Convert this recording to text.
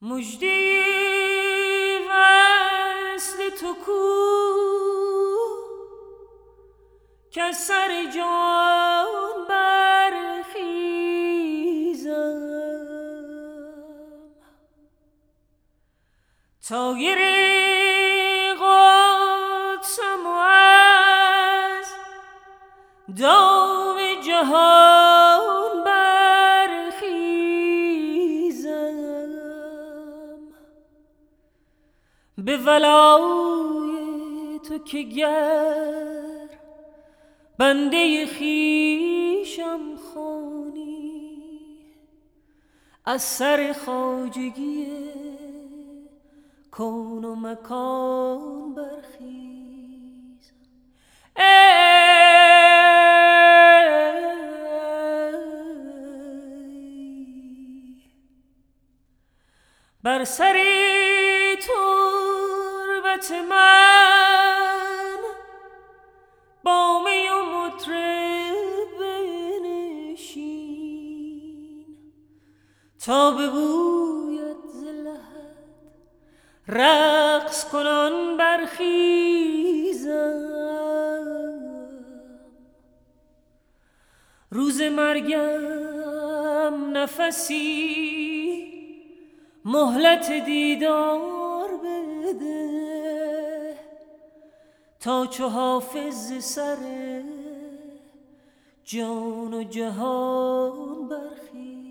مژده وصل تو کو که سر جان برخیزم تا گره قدسم و از دام جهان برخیزم به ولای تو که گر بنده خویشم خوانی از سر خواجگی کون و مکان برخیزم بر سر تربت من با می و مطرب بنشین تا ببوید ز لحد رقص کنان برخیزم روز مرگم نفسی مهلت دیدار بده تا چو حافظ سر جان و جهان برخیزم.